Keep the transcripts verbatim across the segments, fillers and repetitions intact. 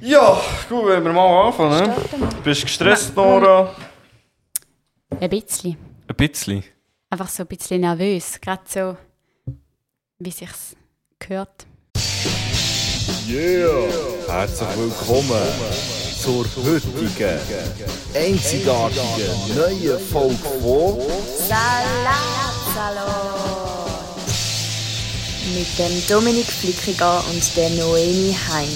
Ja, gut, wenn wir mal anfangen. Ne? Bist du gestresst, Nora? Ein bisschen. Ein bisschen? Einfach so ein bisschen nervös. Gerade so, wie sich's gehört. Yeah! Herzlich willkommen zur heutigen, einzigartigen, neuen Folge von Salatsalat mit dem Dominik Flickiger und der Noemi Heim.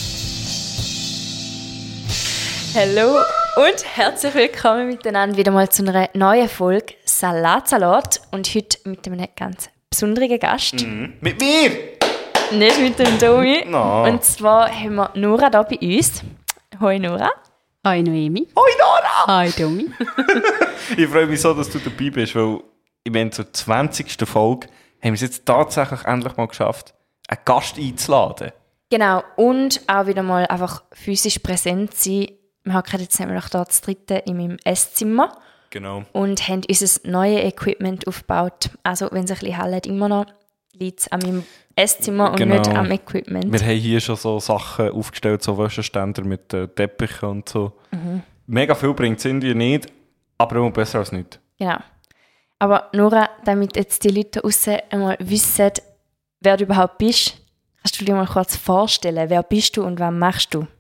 Hallo und herzlich willkommen miteinander wieder mal zu einer neuen Folge Salatsalat und heute mit einem ganz besonderen Gast. Mhm. Mit mir? Nicht mit dem Domi. No. Und zwar haben wir Nora hier bei uns. Hoi Nora. Hoi Noemi. Hoi Nora! Hoi Domi. Ich freue mich so, dass du dabei bist, weil ich meine, zur zwanzigsten Folge haben wir es jetzt tatsächlich endlich mal geschafft, einen Gast einzuladen. Genau, und auch wieder mal einfach physisch präsent sein. Wir haben jetzt nämlich hier das dritte in meinem Esszimmer. Genau. Und haben unser neues Equipment aufgebaut. Also wenn es ein bisschen hallt, immer noch liegt es an meinem Esszimmer und Genau. nicht am Equipment. Wir haben hier schon so Sachen aufgestellt, so Wäscheständer mit äh, Teppichen und so. Mhm. Mega viel bringt es irgendwie nicht, aber immer besser als nichts. Genau. Aber Nora, damit jetzt die Leute draussen einmal wissen, wer du überhaupt bist, kannst du dir mal kurz vorstellen, wer bist du und was machst du?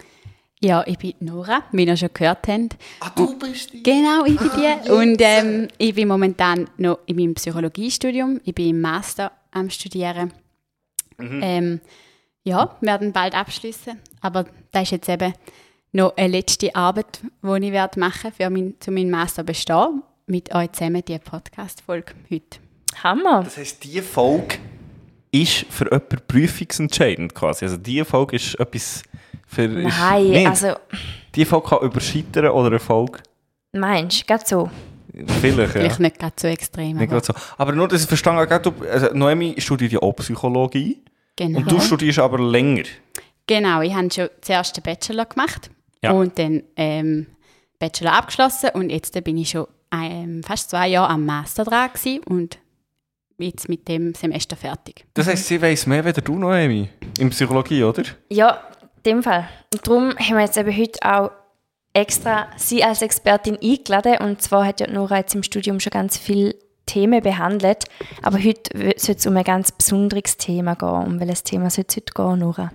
Ja, ich bin Nora, wie ihr schon gehört habt. Ah, du bist die? Genau, ich bin die. Und ähm, ich bin momentan noch in meinem Psychologiestudium. Ich bin im Master am Studieren. Mhm. Ähm, ja, wir werden bald abschließen. Aber das ist jetzt eben noch eine letzte Arbeit, die ich werde machen für mein, zu meinem Master bestehen. Mit euch zusammen diese Podcast-Folge heute. Hammer! Das heisst, diese Folge ist für jemanden prüfungsentscheidend quasi. Also diese Folge ist etwas für... Nein, ist, nicht. also Die Folge kann überscheitern oder Erfolg. meinst du, gerade so? Vielleicht, ja. Vielleicht nicht gerade so extrem. Nicht aber gerade so. Aber nur, dass ich verstanden habe, du, also Noemi studiert ja auch Psychologie. genau. Und du studierst aber länger. Genau, ich habe schon zuerst den Bachelor gemacht Ja. und dann ähm, Bachelor abgeschlossen und jetzt bin ich schon ähm, fast zwei Jahre am Master dran gewesen und jetzt mit dem Semester fertig. Das heisst, sie weiss mehr als du, Noemi. In Psychologie, oder? Ja, in dem Fall. Und darum haben wir jetzt eben heute auch extra sie als Expertin eingeladen. Und zwar hat ja Nora jetzt im Studium schon ganz viele Themen behandelt. Aber heute soll es um ein ganz besonderes Thema gehen. Um welches Thema soll es heute gehen, Nora?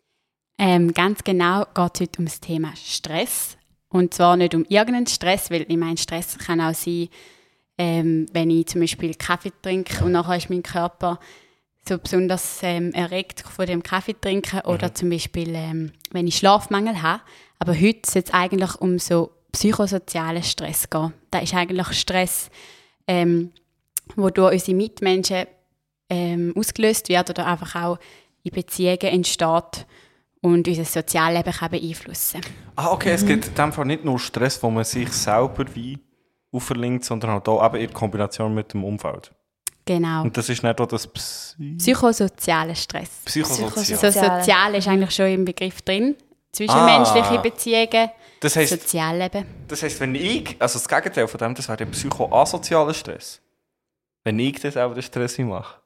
Ähm, ganz genau geht es heute um das Thema Stress. Und zwar nicht um irgendeinen Stress, weil ich meine, Stress kann auch sein, ähm, wenn ich zum Beispiel Kaffee trinke und nachher ist mein Körper so besonders ähm, erregt von dem Kaffee trinken oder zum Beispiel, ähm, wenn ich Schlafmangel habe. Aber heute soll es eigentlich um so psychosozialen Stress gehen. Das ist eigentlich Stress, ähm, wo durch unsere Mitmenschen ähm, ausgelöst wird oder einfach auch in Beziehungen entsteht und unser Sozialleben kann beeinflussen. Ah, okay, es gibt in dem Fall nicht nur Stress, wo man sich selber wie auferlegt, sondern halt auch eben in Kombination mit dem Umfeld. Genau. Und das ist nicht auch das Psy Psychosozialer Stress. Psychosozial. So Sozial. sozial ist eigentlich schon im Begriff drin. Zwischenmenschliche Ah. Beziehungen, Das heisst, Sozialleben. das heisst, wenn ich, also das Gegenteil von dem, das wäre der psychoasoziale Stress. Wenn ich das auch den Stress mache.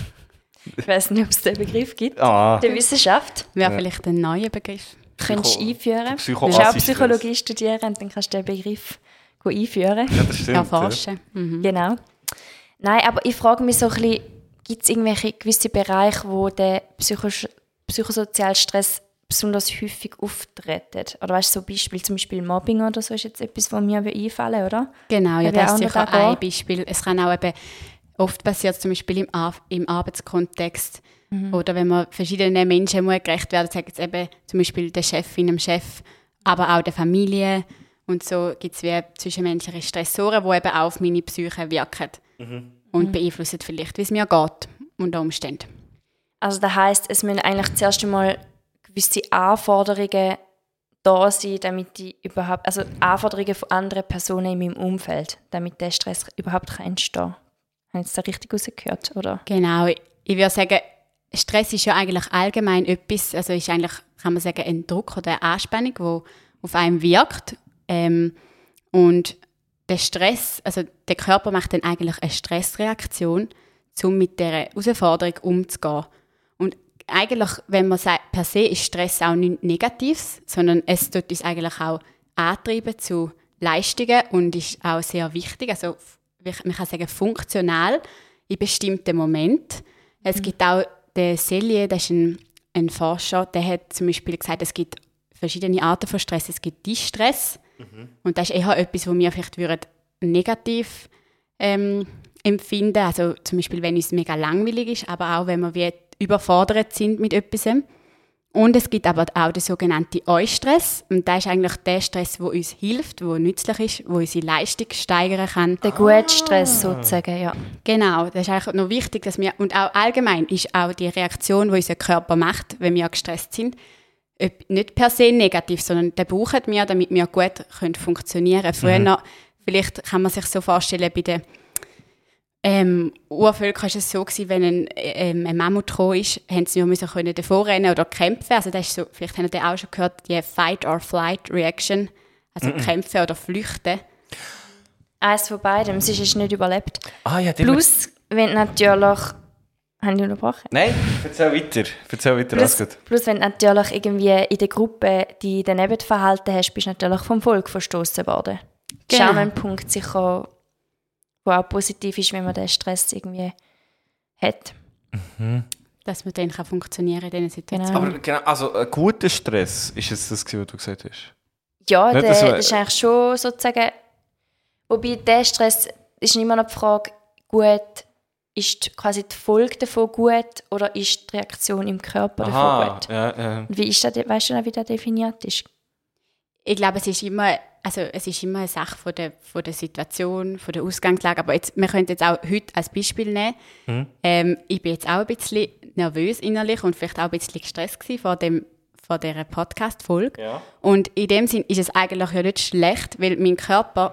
Ich weiß nicht, ob es den Begriff gibt. Ah, Der Wissenschaft. Wäre Ja. vielleicht ein neuer Begriff. Könntest du Psycho- einführen. Psycho- Du kannst auch Assi-Stress. Psychologie studieren und dann kannst du den Begriff go einführen. ja, das stimmt. Erforschen. Mhm. Genau. Nein, aber ich frage mich so ein bisschen, gibt es irgendwelche gewisse Bereiche, wo der psychisch, psychosoziale Stress besonders häufig auftritt? Oder weißt du, so Beispiel, zum Beispiel Mobbing oder so ist jetzt etwas, was mir einfallen, oder? Genau, ja, Wäre das auch ist noch sicher da ein Beispiel. Es kann auch eben, oft passiert es zum Beispiel im, Ar- im Arbeitskontext oder wenn man verschiedenen Menschen muss gerecht werden, sagen jetzt eben zum Beispiel der Chefin, dem Chef, aber auch der Familie und so gibt es wie zwischenmenschliche Stressoren, die eben auch auf meine Psyche wirken und beeinflussen vielleicht, wie es mir geht unter Umständen. Also das heisst, es müssen eigentlich zuerst einmal gewisse Anforderungen da sein, damit die überhaupt, also Anforderungen von anderen Personen in meinem Umfeld, damit der Stress überhaupt kann entstehen kann. Habe ich jetzt da richtig rausgehört, oder? Genau, ich, ich würde sagen, Stress ist ja eigentlich allgemein etwas, also ist eigentlich, kann man sagen, ein Druck oder eine Anspannung, die auf einem wirkt. Ähm, und der Stress, also der Körper macht dann eigentlich eine Stressreaktion, um mit dieser Herausforderung umzugehen. Und eigentlich, wenn man sagt, per se ist Stress auch nichts Negatives, sondern es tut uns eigentlich auch antreiben zu Leistungen und ist auch sehr wichtig, also man kann sagen funktional in bestimmten Momenten. Es mhm. gibt auch den Selye, das ist ein, ein Forscher, der hat zum Beispiel gesagt, es gibt verschiedene Arten von Stress. Es gibt Distress mhm. und das ist eher etwas, was wir vielleicht würden negativ ähm, empfinden. Also zum Beispiel, wenn es mega langweilig ist, aber auch wenn wir wie überfordert sind mit etwas. Und es gibt aber auch den sogenannten Eustress. Und das ist eigentlich der Stress, der uns hilft, der nützlich ist, der unsere Leistung steigern kann. Der gute Stress sozusagen, ja. Genau, das ist eigentlich noch wichtig, dass wir, und auch allgemein ist auch die Reaktion, die unser Körper macht, wenn wir gestresst sind, nicht per se negativ, sondern den brauchen wir, damit wir gut können funktionieren können. Früher, mhm. vielleicht kann man sich so vorstellen, bei den ähm, Urvölkern war es so gewesen, wenn ein, ähm, ein Mammut gekommen ist, haben sie nur können davor rennen oder kämpfen. Also das ist so, vielleicht habt ihr auch schon gehört, die Fight-or-Flight-Reaction, also mhm. kämpfen oder flüchten. Eins von beidem, sie ist nicht überlebt. Ah, ja, Plus, wenn natürlich... Haben die unterbrochen? Nein, erzähl weiter. Erzähl weiter, plus, plus, wenn du natürlich irgendwie in der Gruppe die daneben verhalten hast, bist du natürlich vom Volk verstoßen worden. Genau. Das ist auch ein Punkt, sicher, der auch positiv ist, wenn man den Stress irgendwie hat. Mhm. Dass man dann kann funktionieren in diesen Situationen. Aber genau, also ein guter Stress, ist es das, was du gesagt hast? Ja, der, das, das ist eigentlich schon sozusagen... Wobei der Stress ist immer noch die Frage, gut... Ist quasi die Folge davon gut oder ist die Reaktion im Körper Aha, davon gut? Ja, ja. Wie ist das, weißt du noch, wie das definiert ist? Ich glaube, es ist immer, also es ist immer eine Sache von der, von der Situation, von der Ausgangslage. Aber jetzt, wir können jetzt auch heute als Beispiel nehmen. Mhm. Ähm, ich bin jetzt auch ein bisschen nervös innerlich und vielleicht auch ein bisschen gestresst gewesen vor, dem, vor dieser Podcast-Folge. Ja. Und in dem Sinn ist es eigentlich ja nicht schlecht, weil mein Körper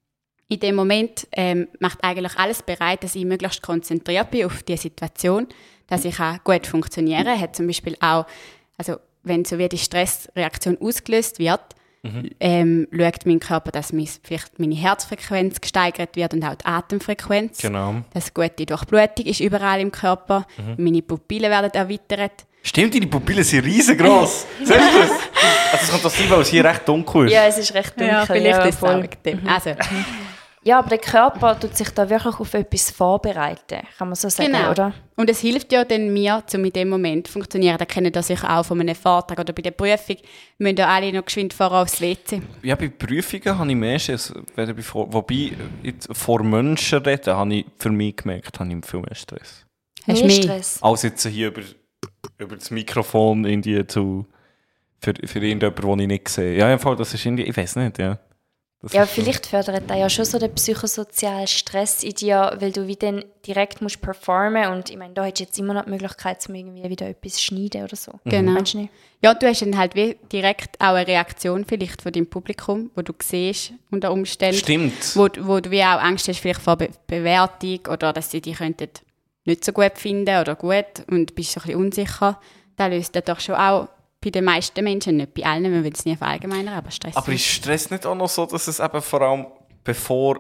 in dem Moment ähm, macht eigentlich alles bereit, dass ich möglichst konzentriert bin auf die Situation, dass ich auch gut funktionieren kann. Hat zum Beispiel auch, also wenn so wie die Stressreaktion ausgelöst wird, mhm. ähm, schaut mein Körper, dass mein, vielleicht meine Herzfrequenz gesteigert wird und auch die Atemfrequenz. Genau. Dass gute Durchblutung ist überall im Körper. Mhm. Meine Pupillen werden erweitert. Stimmt, deine Pupillen sind riesengroß. Siehst du das? Also es kann das sein, weil es hier recht dunkel ist. Ja, es ist recht dunkel. Ja, vielleicht ja, ist es auch mit dem. Mhm. Also. Ja, aber der Körper tut sich da wirklich auf etwas vorbereiten, kann man so sagen, genau. oder? Und es hilft ja dann mir, um in dem Moment zu funktionieren. Da kennen das sicher auch von einem Vortrag oder bei der Prüfung. Wir müssen ja alle noch geschwind vorher aufs W C. Ja, bei Prüfungen habe ich mehr Stress. Wobei, jetzt vor Menschen reden, habe ich für mich gemerkt, habe ich viel mehr Stress. Hast du mehr Stress? Als jetzt hier über, über das Mikrofon in die zu, für, für irgendjemanden, den ich nicht sehe. Ja, im Fall, das ist irgendwie, ich weiß nicht, ja. Das ja, vielleicht fördert das ja schon so den psychosozialen Stress in dir, weil du wie dann direkt musst performen und ich meine, da hast du jetzt immer noch die Möglichkeit, um irgendwie wieder etwas zu schneiden oder so. Genau. Meinst du nicht? Ja, du hast dann halt wie direkt auch eine Reaktion vielleicht von deinem Publikum, wo du siehst unter Umständen. Stimmt. Wo, wo du wie auch Angst hast vielleicht vor Be- Bewertung oder dass sie dich könnten nicht so gut finden oder gut und bist so ein bisschen unsicher. Das löst das doch schon auch bei den meisten Menschen, nicht bei allen, man will es nie verallgemeinern, aber Stress. Aber ist Stress nicht auch noch so, dass es eben vor allem bevor...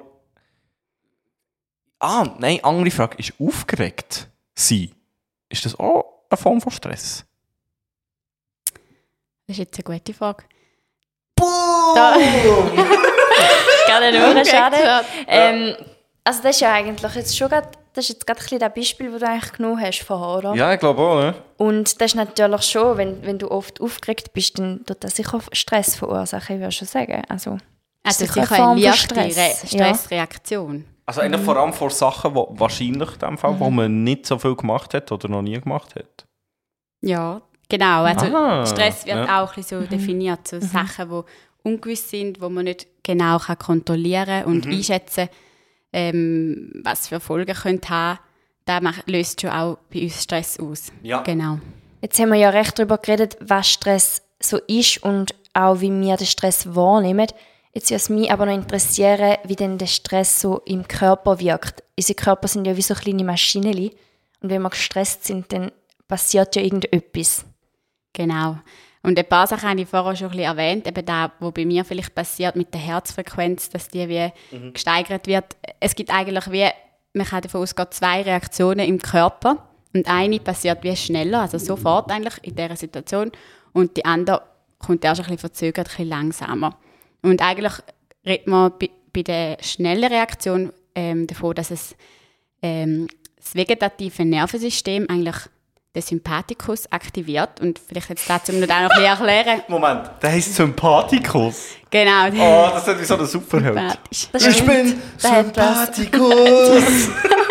Ah, nein, andere Frage, ist aufgeregt sein? Ist das auch eine Form von Stress? Das ist jetzt eine gute Frage. Boom! Gerade nur schade. Ähm, also das ist ja eigentlich jetzt schon grad, das ist jetzt gerade ein bisschen das Beispiel, das du eigentlich genommen hast vorher, oder? Ja, ich glaube auch, ne? Und das ist natürlich schon, wenn, wenn du oft aufgeregt bist, dann tut das sicher Stress verursachen, ich würde schon sagen. Also, also sicher sicher eine leichte Stress. Re- Stressreaktion. Also eigentlich mhm. vor allem vor Sachen, wo wahrscheinlich in dem Fall, mhm. wo man nicht so viel gemacht hat oder noch nie gemacht hat. Ja, genau. Also Aha, Stress wird ja. auch ein bisschen so Mhm. definiert, so Mhm. Sachen, die ungewiss sind, die man nicht genau kann kontrollieren und Mhm. einschätzen kann, ähm, was für Folgen können haben. Das macht, löst schon auch bei uns Stress aus. Ja. Genau. Jetzt haben wir ja recht darüber geredet, was Stress so ist und auch wie wir den Stress wahrnehmen. Jetzt würde es mich aber noch interessieren, wie denn der Stress so im Körper wirkt. Unsere Körper sind ja wie so kleine Maschinen und wenn wir gestresst sind, dann passiert ja irgendetwas. Genau. Und ein paar Sachen habe ich vorher schon ein bisschen erwähnt, eben das, was bei mir vielleicht passiert mit der Herzfrequenz, dass die wie mhm. gesteigert wird. Es gibt eigentlich wie, man kann davon ausgehen, zwei Reaktionen im Körper. Und eine passiert wie schneller, also sofort eigentlich in dieser Situation. Und die andere kommt erst ein bisschen verzögert, ein bisschen langsamer. Und eigentlich redet man bei, bei der schnellen Reaktion ähm, davon, dass es ähm, das vegetative Nervensystem eigentlich den Sympathikus aktiviert. Und vielleicht jetzt dazu noch ein bisschen erklären. Moment, der heisst Sympathikus. Genau. Oh, das ist wie so ein Superheld. Sympathisch. Das Ich stimmt. bin Da hat was. Sympathikus.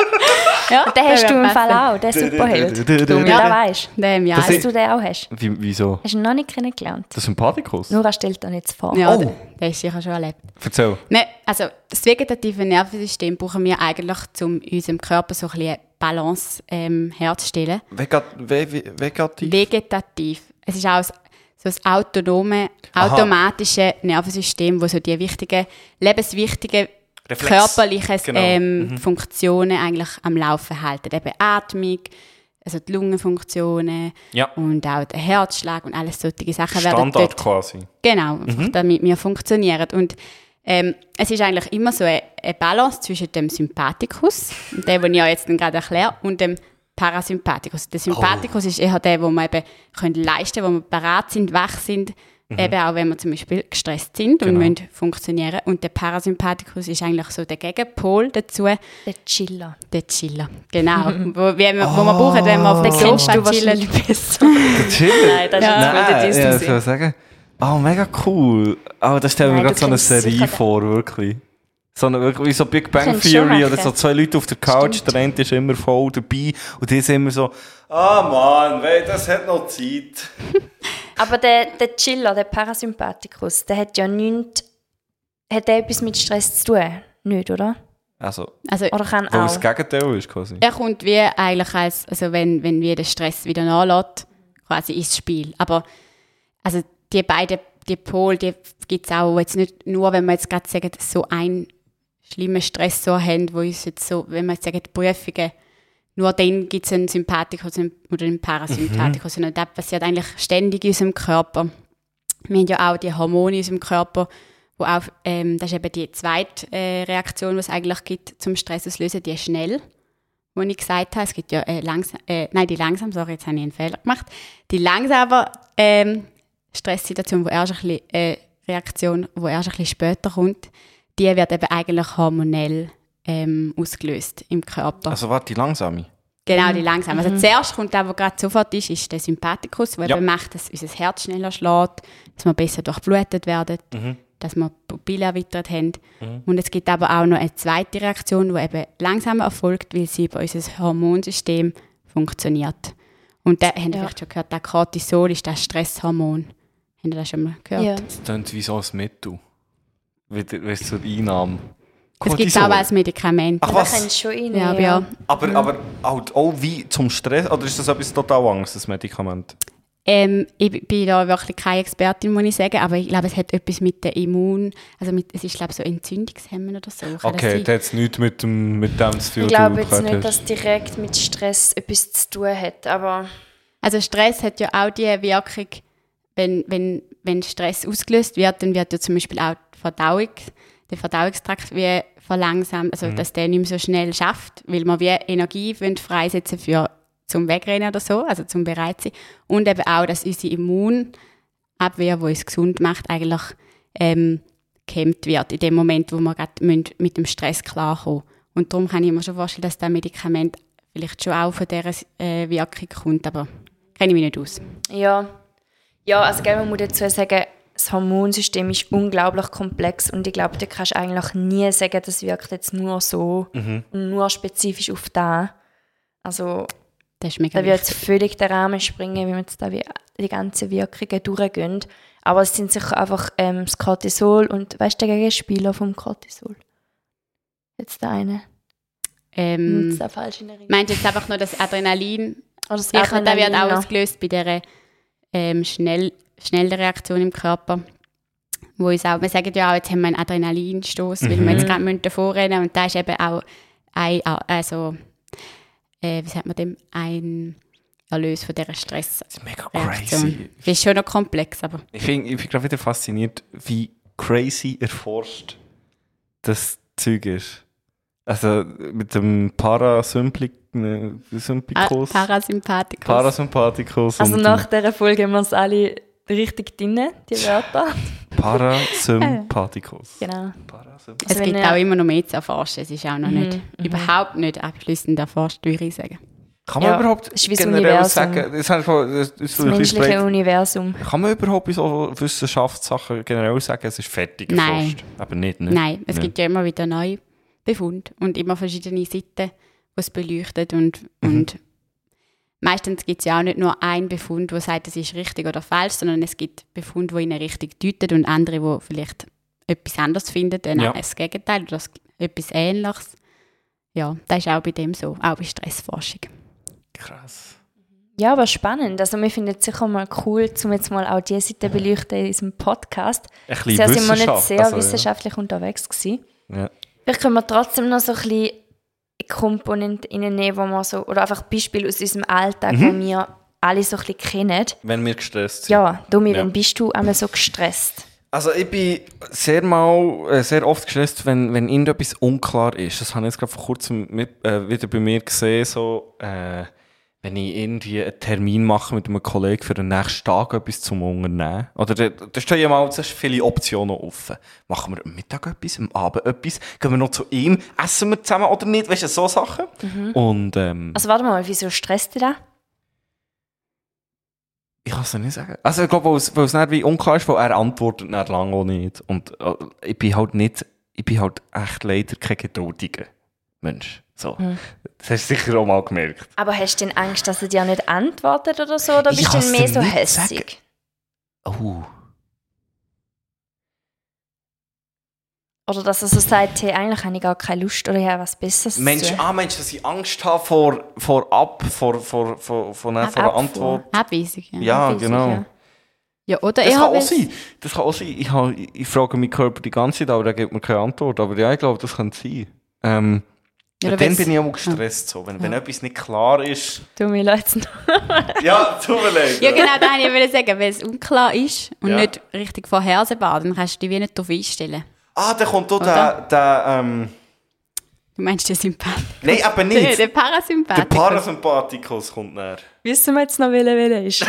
Ja, Den hast der du im wird Fall passen. auch, den Superheld. Du, du, du, Du, du. wie Ja. der weisst. Dem, ja. Das Dass ist- du den auch hast. Wie, wieso? Hast du ihn noch nicht kennengelernt? Der Sympathikus? Nora stellt dir jetzt vor. Ja, Oh. der, der ist sicher schon erlebt. Erzähl. Ne, also das vegetative Nervensystem brauchen wir eigentlich, um unserem Körper so ein bisschen Balance ähm, herzustellen. Vegat, ve, ve, vegativ? Vegetativ. Es ist auch so das autonome, Aha. automatische Nervensystem, wo so die wichtigen, lebenswichtigen Reflex. körperlichen Genau. ähm, Funktionen eigentlich am Laufen halten. Eben Atmung, also die Lungenfunktionen Ja. und auch der Herzschlag und alles solche Sachen werden Standard dort quasi. Genau, einfach damit wir funktionieren. Und ähm, es ist eigentlich immer so eine, eine Balance zwischen dem Sympathikus, dem, den ich ja jetzt gerade erkläre, und dem Parasympathikus. Der Sympathikus ist eher der, wo wir eben können leisten können, wo wir bereit sind, wach sind, eben auch wenn wir zum Beispiel gestresst sind und Genau. müssen funktionieren. Und der Parasympathikus ist eigentlich so der Gegenpol dazu, Der Chiller. der Chiller. Genau, wo, wie wir, wo wir brauchen, wenn wir auf dem Den kennst Sofa du chillen. wahrscheinlich besser. Der Chiller? Nein, das ist Ja. jetzt Nein, voll ja, der das soll ich sagen. Oh, mega cool. Oh, das stellen wir Nein, gerade du so eine kennst Serie sicher vor, wirklich. So eine, wirklich wie so Big Bang Kennst du schon Theory oder welche? so zwei Leute auf der Couch, Stimmt. der eine ist immer voll dabei und die sind immer so, ah Mann, wei, das hat noch Zeit. Aber der, der Chiller, der Parasympathikus, der hat ja nichts, hat der etwas mit Stress zu tun? Nicht, oder? Also, Also, Oder kann weil auch? es das Gegenteil ist quasi. er kommt wie eigentlich als, also wenn, wenn wie der Stress wieder nachlässt, quasi ins Spiel. Aber also die beiden, die Pole, die gibt es auch jetzt nicht nur, wenn wir jetzt gerade sagen, so einen schlimmen Stressor haben, wo uns jetzt so, wenn wir jetzt sagen, die Prüfungen, nur dann gibt es einen Sympathikus oder einen Parasympathikus. Und das passiert eigentlich ständig in unserem Körper. Wir haben ja auch die Hormone in unserem Körper, wo auch, ähm, das ist eben die zweite äh, Reaktion, die es eigentlich gibt zum Stress auslösen, die schnell, wo ich gesagt habe. Es gibt ja äh, langsam, äh, nein, die langsam, sorry, jetzt habe ich einen Fehler gemacht. Die langsame ähm, Stresssituation, wo erst ein bisschen, äh, Reaktion, wo erst ein bisschen später kommt, die wird eben eigentlich hormonell ähm, ausgelöst im Körper. Also warte, die langsame. Genau, die langsam. Also zuerst kommt der, der gerade sofort ist, ist der Sympathikus, der Ja. eben macht, dass unser Herz schneller schlägt, dass wir besser durchblutet werden, dass wir Pupillen erweitert haben. Und es gibt aber auch noch eine zweite Reaktion, die eben langsamer erfolgt, weil sie über unser Hormonsystem funktioniert. Und da haben wir Ja. vielleicht schon gehört, der Cortisol ist das Stresshormon. Haben ihr das schon mal gehört? Ja. Das klingt wie so ein Mittel. Wieder, weißt du, zur Einnahme. Es gibt es Cortisol. auch als Medikament. Ach Da was? kennst du schon rein. Ja, aber ja. Aber, aber halt auch wie zum Stress, oder ist das etwas total Angst, das Medikament? Ähm, ich bin da wirklich keine Expertin, muss ich sagen, aber ich glaube, es hat etwas mit der Immun, also mit, es ist glaube ich so Entzündungshemmen oder so. Kann das Okay, sein? das hat jetzt nichts mit dem, mit dem zu tun. Ich glaube du jetzt gehört nicht, hast. dass direkt mit Stress etwas zu tun hat, aber Also Stress hat ja auch die Wirkung, wenn, wenn, wenn Stress ausgelöst wird, dann wird ja zum Beispiel auch die Verdauung, der Verdauungstrakt wie verlangsamt, also dass der nicht mehr so schnell schafft, weil man wie Energie freisetzen für zum Wegrennen oder so, also zum bereit sein. Und eben auch, dass unsere Immunabwehr, die uns gesund macht, eigentlich ähm, gehemmt wird, in dem Moment, wo wir gerade mit dem Stress klarkommen. Und darum kann ich mir schon vorstellen, dass das Medikament vielleicht schon auch von dieser äh, Wirkung kommt, aber kenne ich mich nicht aus. ja. Ja, also gell, man muss dazu sagen, das Hormonsystem ist unglaublich komplex und ich glaube, da kannst du eigentlich nie sagen, das wirkt jetzt nur so und nur spezifisch auf da. Also Das ist mega da wird wichtig. jetzt völlig den Rahmen springen, wie wir jetzt da wie die ganzen Wirkungen durchgehen. Aber es sind sicher einfach ähm, das Cortisol und weißt du, der Gegenspieler vom Cortisol? Jetzt der eine. Hm, das Ähm, ist der falsch in Erinnerung. meint jetzt einfach nur das Adrenalin? Oder das Sicher, der wird auch Adrenalin, ausgelöst bei dieser ähm, schnell, schnellen Reaktion im Körper. Wo uns auch, wir sagen ja auch, jetzt haben wir einen Adrenalinstoß, weil wir jetzt gerade müssen davor rennen und da ist eben auch ein, also, äh, wie sagt man dem, ein Erlös von dieser Stressreaktion. Das ist mega crazy. Das ist schon noch komplex, aber Ich, find, ich bin gerade wieder fasziniert, wie crazy erforscht das Zeug ist. Also mit dem Parasympli- ne, Ah, Sympikos. Parasympathikus. Parasympathikus. Also und nach dieser Folge haben wir es alle richtig drin, die Wörter. Parasympathikus. Genau. Parasympathikus. Es Also wenn gibt ihr- auch immer noch mehr zu erforschen. Es ist auch noch Mhm, nicht, mhm. überhaupt nicht abschliessend erforscht, würde ich sagen. Kann man Ja, überhaupt das ist wie das generell Universum. sagen, das, das, das, das, Das ein bisschen menschliche breit. Universum. Kann man überhaupt bei so Wissenschaftssachen generell sagen, es ist fertig Nein. erforscht? Aber nicht, ne? Nein, es Ja. gibt ja immer wieder neue Befunde und immer verschiedene Seiten, die es beleuchtet. Und, Mhm. und meistens gibt es ja auch nicht nur einen Befund, der sagt, es ist richtig oder falsch, sondern es gibt Befunde, die in eine Richtung deuten und andere, die vielleicht etwas anderes finden, dann Ja. das Gegenteil oder das, etwas Ähnliches. Ja, das ist auch bei dem so, auch bei Stressforschung. Krass. Ja, aber spannend. Also wir finden es sicher mal cool, um jetzt mal auch diese Seite beleuchten in unserem Podcast. Ein bisschen Bisher sind wir nicht Wissenschaft, sehr also, wissenschaftlich unterwegs gewesen. Ja. Ja. Vielleicht können wir trotzdem noch so ein bisschen Komponenten reinnehmen, wo wir so, oder einfach Beispiele aus unserem Alltag, Mhm. die wir alle so ein bisschen kennen. Wenn wir gestresst sind. Ja, Domi, Ja. wann bist du einmal so gestresst? Also ich bin sehr mal, äh, sehr oft gestresst, wenn, wenn irgendetwas unklar ist. Das habe ich jetzt gerade vor kurzem mit, äh, wieder bei mir gesehen, so, äh, wenn ich irgendwie einen Termin mache mit einem Kollegen für den nächsten Tag etwas zum Unternehmen. Oder da, da stehen ja mal zuerst viele Optionen offen. Machen wir am Mittag etwas, am Abend etwas? Gehen wir noch zu ihm? Essen wir zusammen oder nicht? Weißt du, so Sachen. Und ähm, Also warte mal, wieso stresst dich das? ich kann es nicht sagen. Also ich glaube, weil es, weil es nicht wie unklar ist, weil er antwortet nicht lange auch nicht. Und äh, ich bin halt nicht, ich bin halt echt leider kein geduldiger Mensch. So. Hm. Das hast du sicher auch mal gemerkt. Aber hast du denn Angst, dass er dir nicht antwortet oder so? Oder Ich bist du kann's denn mehr dir so nicht hässig? Oh. Oder dass er so sagt, hey, eigentlich habe ich gar keine Lust oder ich habe was Besseres Mensch, zu tun. ah, Mensch, dass ich Angst habe vor, vor ab, vor, vor, vor, vor, vor, vor einer Abfuhr. Antwort. Abweisung, ja. Ja, Abweisung, genau. ja. Ja, oder Das ich kann habe auch es- sein. Das kann auch sein. Ich, habe, ich, ich frage meinen Körper die ganze Zeit, aber der gibt mir keine Antwort. Aber ja, ich glaube, das kann sein. Ähm, Ja, dann oder wenn's- bin ich auch gestresst. So. Wenn, wenn etwas nicht klar ist. Du, mir leid's noch. Ja, tut mir leid. Ja, genau, das wollte ich sagen. Wenn es unklar ist und Ja. nicht richtig vorhersehbar, dann kannst du dich wie nicht darauf einstellen. Ah, da kommt auch der, Oder? der, ähm, Du meinst den Sympathikus? nein, aber Der, nicht. der Der Parasympathikus. Parasympathikus kommt näher. Wissen wir jetzt noch, welcher welcher ist?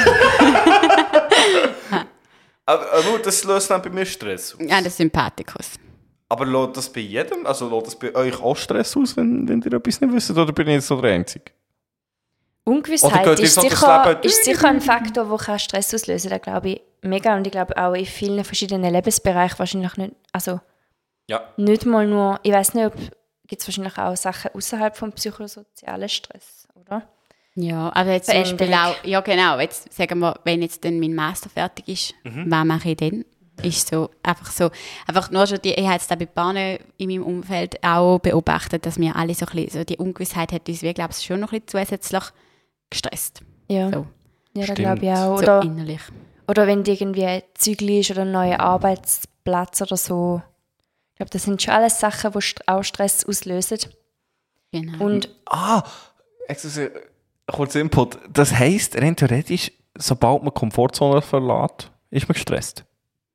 Aber, aber nur, das löst dann bei mir Stress aus. Ja, der Sympathikus. Aber lässt das bei jedem, also lässt das bei euch auch Stress aus, wenn, wenn ihr etwas nicht wisst, oder bin ich jetzt so der Einzige? Oder Ungewissheit geht ihr ist so durchs sicher, Leben? ist sicher ein Faktor, der kann Stress auslösen kann, glaube ich. Mega. Und ich glaube auch in vielen verschiedenen Lebensbereichen wahrscheinlich nicht, also Ja. nicht mal nur, ich weiß nicht, ob gibt es wahrscheinlich auch Sachen außerhalb vom psychosozialen Stress, oder? Ja, also jetzt zum Beispiel Veränderung. auch, ja genau, jetzt sagen wir, wenn jetzt dann mein Master fertig ist, was mache ich dann? Ist so, einfach so, einfach nur schon die, ich habe jetzt da bei Bahnen in meinem Umfeld auch beobachtet, dass wir alle so ein bisschen, so die Ungewissheit hat uns, wir glaube ich, schon noch ein bisschen zusätzlich gestresst. Ja, So, ja das Stimmt. glaube ich auch. so Oder, innerlich. oder wenn du irgendwie ein Zügel ist oder ein neuer Arbeitsplatz oder so. Ich glaube, das sind schon alles Sachen, die st- auch Stress auslösen. Genau. Und Ah, excuse, kurzer Input. Das heisst, rein theoretisch, sobald man die Komfortzone verlässt, ist man gestresst.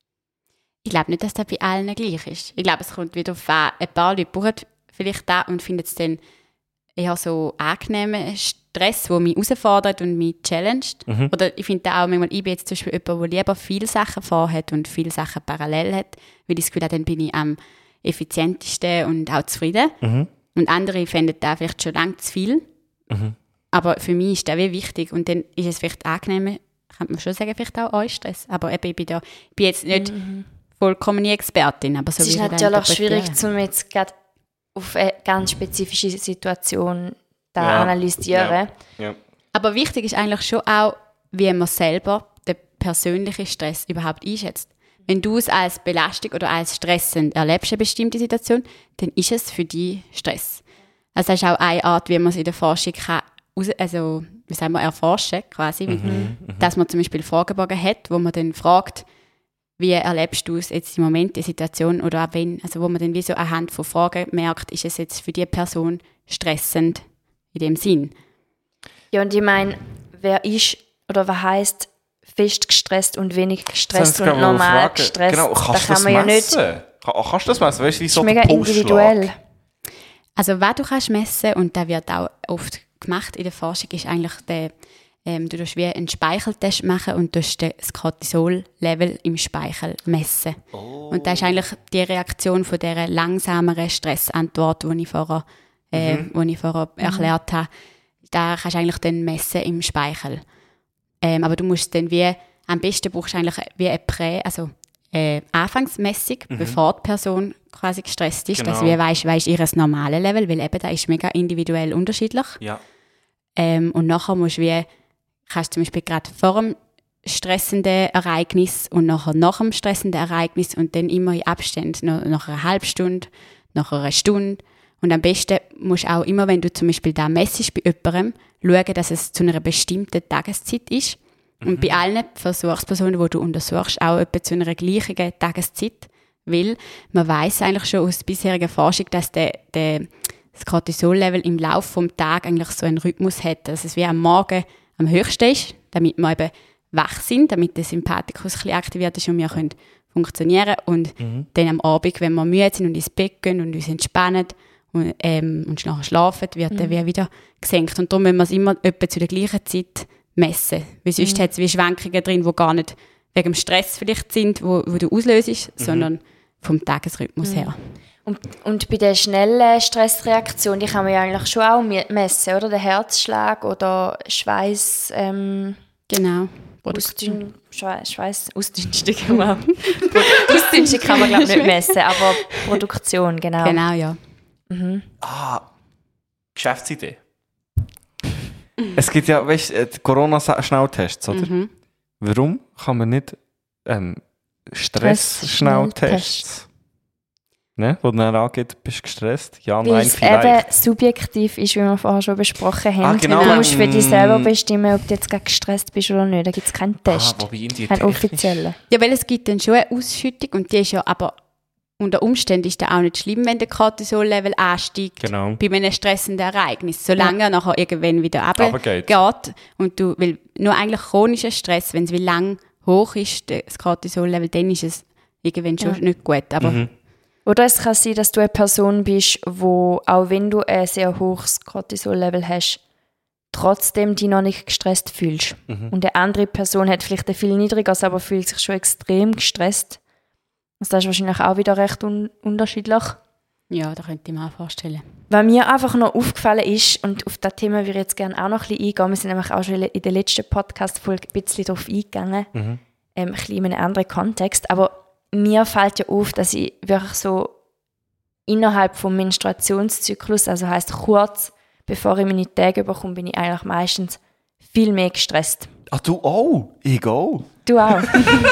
Ich glaube nicht, dass das bei allen gleich ist. Ich glaube, es kommt wieder auf an. Ein paar Leute brauchen vielleicht da und finden es dann eher so angenehmen Stress, der mich herausfordert und mich challenged. Mhm. Oder ich finde auch manchmal, ich bin jetzt zum Beispiel jemand, der lieber viele Sachen vorhat und viele Sachen parallel hat, weil ich das Gefühl habe, dann bin ich am effizientesten und auch zufrieden. Mhm. Und andere finden da vielleicht schon lange zu viel. Mhm. Aber für mich ist das wie wichtig und dann ist es vielleicht angenehmer, kann man schon sagen, vielleicht auch euch Stress. Aber eben, ich bin, da, ich bin jetzt nicht vollkommen nie Expertin, aber so es ist würde ich das natürlich schwierig, interpretieren. um jetzt gerade auf eine ganz spezifische Situation da Ja. analysieren. Ja. Aber wichtig ist eigentlich schon auch, wie man selber den persönlichen Stress überhaupt einschätzt. Wenn du es als Belastung oder als stressend erlebst, eine bestimmte Situation, dann ist es für dich Stress. Also das ist auch eine Art, wie man es in der Forschung kann, raus- also, wie sagen wir, erforschen quasi. Mhm, Dass man zum Beispiel Fragebogen hat, wo man dann fragt, wie erlebst du es jetzt im Moment, die Situation, oder auch wenn, also wo man dann wie so anhand von Fragen merkt, ist es jetzt für die Person stressend in dem Sinn. Ja, und ich meine, wer ist oder was heisst fest gestresst und wenig gestresst Das und kann man normal fragen. gestresst? Genau, kannst da du kann das man ja nicht. messen? Kann, kannst du das messen? Weißt du, wie Das so ist der mega Pulsschlag? individuell. Also was du kannst messen, und das wird auch oft gemacht in der Forschung, ist eigentlich der, ähm, du musst wie einen Speicheltest machen und du musst das Cortisol-Level im Speichel messen. Oh. Und das ist eigentlich die Reaktion von dieser langsameren Stressantwort, die ich vorher, äh, mhm. die ich vorher mhm. erklärt habe. Da kannst du eigentlich dann messen im Speichel. Ähm, aber du musst dann wie, am besten brauchst du eigentlich wie eine Prä, also äh, Anfangsmessung, mhm. bevor die Person quasi gestresst ist, genau. dass du weißt, weißt ihr normales Level, weil eben das ist mega individuell unterschiedlich. Ja. Ähm, und nachher musst du wie, kannst du zum Beispiel gerade vor dem stressenden Ereignis und nachher nach dem stressenden Ereignis und dann immer in Abständen, nach, nach einer halben Stunde, nach einer Stunde. Und am besten musst du auch immer, wenn du zum Beispiel da messest bei jemandem, schauen, dass es zu einer bestimmten Tageszeit ist. Und mhm. bei allen Versuchspersonen, die du untersuchst, auch etwa zu einer gleichen Tageszeit. Weil man weiss eigentlich schon aus bisheriger Forschung, dass der, der, das Cortisol-Level im Laufe des Tages eigentlich so einen Rhythmus hat. Dass es wie am Morgen am höchsten ist, damit wir eben wach sind, damit der Sympathikus ein bisschen aktiviert ist und wir können funktionieren. Und mhm. dann am Abend, wenn wir müde sind und ins Bett gehen und uns entspannen und, ähm, und nachher schlafen, wird mhm. der wie wieder gesenkt. Und darum müssen wir es immer etwa zu der gleichen Zeit messen. Weil sonst mhm. hat es wie Schwankungen drin, die gar nicht wegen dem Stress vielleicht sind, wo, wo du auslöst, mhm. sondern vom Tagesrhythmus mhm. her. Und, und bei der schnellen Stressreaktion, die kann man ja eigentlich schon auch messen, oder? Der Herzschlag oder Schweiß. Ähm, genau. Ausdün- Schweiß, Schweiß, Ausdünstung. Wow. Ausdünstung kann man, glaube ich, nicht messen, aber Produktion, genau. Genau, ja. Mhm. Ah, Geschäftsidee. Es gibt ja, weißt du, Corona-Schnelltests, oder? Mhm. Warum kann man nicht ähm, Stress-Schnelltests? Ne? Wo dann angeht, bist du gestresst? Ja, weil nein, es vielleicht. Weil es eben subjektiv ist, wie wir vorher schon besprochen haben. Ah, genau. Du musst für dich selber bestimmen, ob du jetzt gestresst bist oder nicht. Da gibt es keinen Test. Ah, wobei in die keinen offiziellen. Ja, weil es gibt dann schon eine Ausschüttung und die ist ja aber unter Umständen ist das auch nicht schlimm, wenn der Cortisol-Level ansteigt genau. bei einem stressenden Ereignis, solange ja. er nachher irgendwann wieder runtergeht. Und du, weil nur eigentlich chronischer Stress, wenn es wie lang hoch ist, das Cortisol-Level, dann ist es irgendwann schon ja. nicht gut. Aber mhm. Oder es kann sein, dass du eine Person bist, wo, auch wenn du ein sehr hohes Cortisol-Level hast, trotzdem dich noch nicht gestresst fühlst. Mhm. Und eine andere Person hat vielleicht ein viel niedrigeres, aber fühlt sich schon extrem gestresst. Also das ist wahrscheinlich auch wieder recht un- unterschiedlich. Ja, das könnte ich mir auch vorstellen. Was mir einfach noch aufgefallen ist, und auf das Thema würde ich jetzt gerne auch noch ein bisschen eingehen, wir sind nämlich auch schon in der letzten Podcast-Folge ein bisschen darauf eingegangen, mhm. ähm, ein bisschen in einem anderen Kontext, aber mir fällt ja auf, dass ich wirklich so innerhalb vom Menstruationszyklus, also heisst kurz bevor ich meine Tage bekomme, bin ich eigentlich meistens viel mehr gestresst. Ach du auch? Ich auch. Du auch?